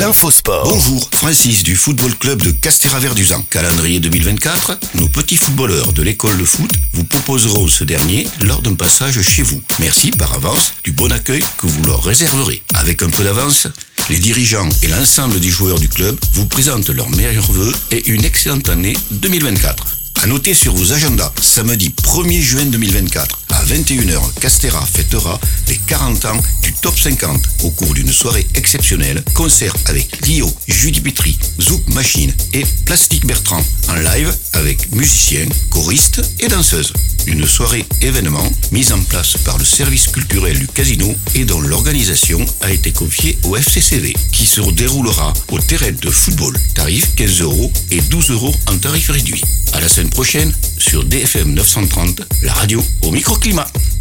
l'infosport. Bonjour, Francis du Football Club de Castéra-Verduzan. Calendrier 2024, nos petits footballeurs de l'école de foot vous proposeront ce dernier lors d'un passage chez vous. Merci par avance du bon accueil que vous leur réserverez. Avec un peu d'avance, les dirigeants et l'ensemble des joueurs du club vous présentent leurs meilleurs vœux et une excellente année 2024. À noter sur vos agendas, samedi 1er juin 2024, à 21h, Castéra fêtera les 40 ans du Top 50 au cours d'une soirée exceptionnelle, concert avec Lio, Judy Petri, Zouk Machine et Plastique Bertrand, en live avec musiciens, choristes et danseuses. Une soirée événement mise en place par le service culturel du casino et dont l'organisation a été confiée au FCCV, qui se déroulera au terrain de football. Tarif 15 € et 12 € en tarif réduit. À la semaine prochaine sur DFM 930, la radio au microclimat.